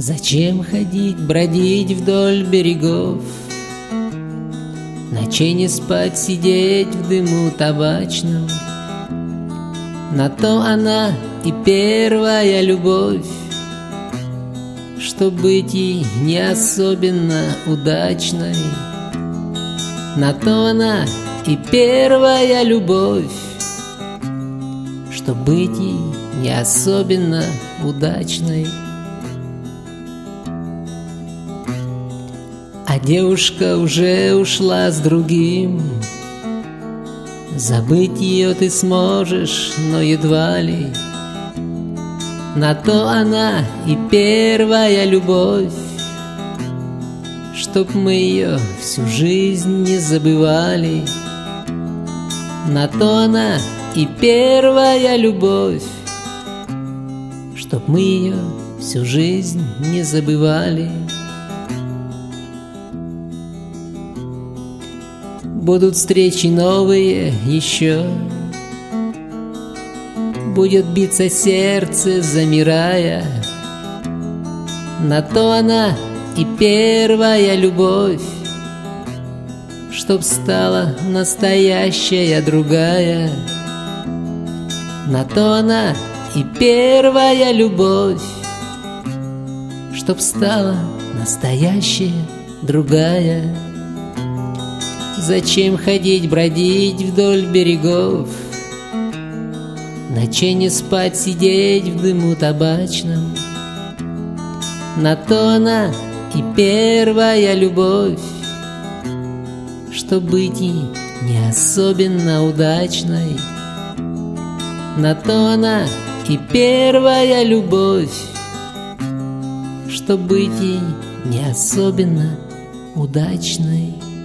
Зачем ходить, бродить вдоль берегов, ночей не спать, сидеть в дыму табачном? На то она и первая любовь, чтоб быть ей не особенно удачной. На то она и первая любовь, чтоб быть ей не особенно удачной. А девушка уже ушла с другим, забыть ее ты сможешь, но едва ли. На то она и первая любовь, чтоб мы ее всю жизнь не забывали. На то она и первая любовь, чтоб мы ее всю жизнь не забывали. Будут встречи новые еще, будет биться сердце, замирая. На то она и первая любовь, чтоб стала настоящая другая. На то она и первая любовь, чтоб стала настоящая другая. Зачем ходить, бродить вдоль берегов, ночей не спать, сидеть в дыму табачном? На то она и первая любовь, чтоб быть ей не особенно удачной. На то она и первая любовь, чтоб быть ей не особенно удачной.